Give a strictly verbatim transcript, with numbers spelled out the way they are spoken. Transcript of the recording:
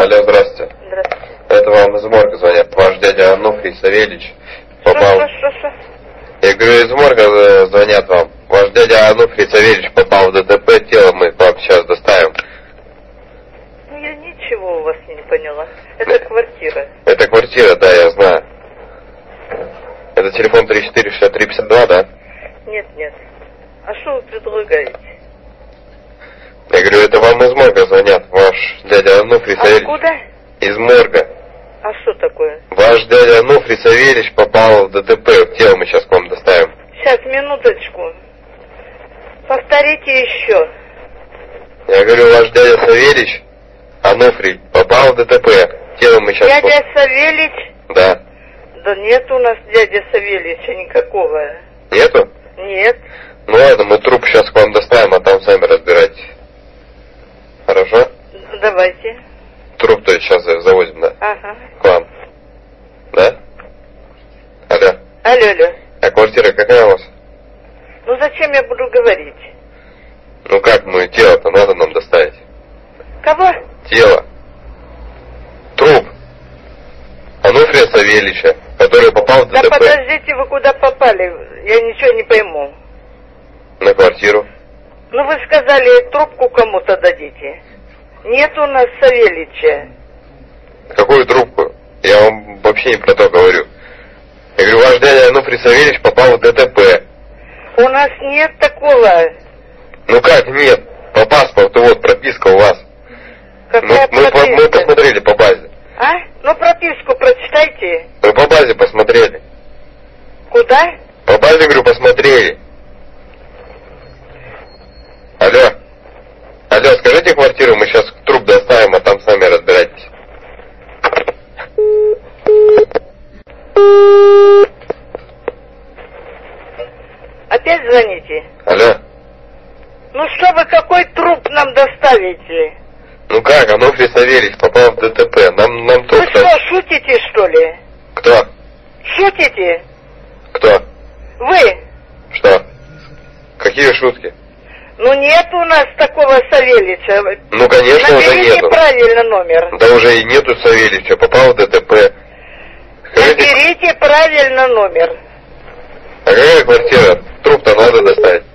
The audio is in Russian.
Алло, здравствуйте. Здравствуйте. Это вам из морга звонят. Ваш дядя Ануфрий Савельич попал... Что, что, что, что? Я говорю, из морга звонят вам. Ваш дядя Ануфрий Савельич попал в ДТП, тело мы к вам сейчас доставим. Я ничего у вас не поняла. Это квартира. Это квартира, да, я знаю. Это телефон три четыре шестьдесят три пятьдесят два, да? Нет, нет. А что вы предлагаете? Я говорю, это вам из морга звонят. Ваш дядя Ануфрий Савельич... Откуда? Из морга. А что такое? Ваш дядя Ануфрий Савельич попал в ДТП. Тело мы сейчас к вам доставим. Сейчас, минуточку. Повторите еще. Я говорю, ваш дядя Савельич Ануфрий попал в ДТП. Тело мы сейчас... Дядя Савельич? Да. Да нет у нас дядя Савельича никакого. Нету? Нет. Ну ладно, мы труп сейчас к вам доставим, а там сами разбирайтесь. Хорошо? Давайте. Труп то есть сейчас завозим, да? Ага. К вам. Да? Алло. Алло, алло. А квартира какая у вас? Ну зачем я буду говорить? Ну как, мы тело-то надо нам доставить. Кого? Тело. Труп. Ануфрия Савельича, который попал в Да ДТП. подождите, вы куда попали? Я ничего не пойму. На квартиру. Ну вы сказали, трубку кому-то дадите. Нет у нас Савельича. Какую трубку? Я вам вообще не про то говорю. Я говорю, ваш дядя Ануфрий Савельич попал в ДТП. У нас нет такого. Ну как нет? По паспорту вот прописка у вас. Какая мы, мы, прописка? мы посмотрели по базе. А? Ну прописку прочитайте. Мы по базе посмотрели. Куда? По базе, говорю, посмотрели. Алло. Алло, скажите квартиру, мы сейчас труп доставим, а там сами разбирайтесь. Опять звоните? Алло. Ну что вы, какой труп нам доставите? Ну как, Ануфрий Савельич попал в ДТП. Нам, нам труп... Вы что, шутите, что ли? Кто? Шутите? Кто? Вы? Что? Какие шутки? Ну нет у нас такого Савельича. Ну конечно уже Наберите нету. правильно номер. Да уже и нету Савельича, попал в ДТП. Скажите, Наберите правильно номер. а какая квартира? Труп-то надо доставить.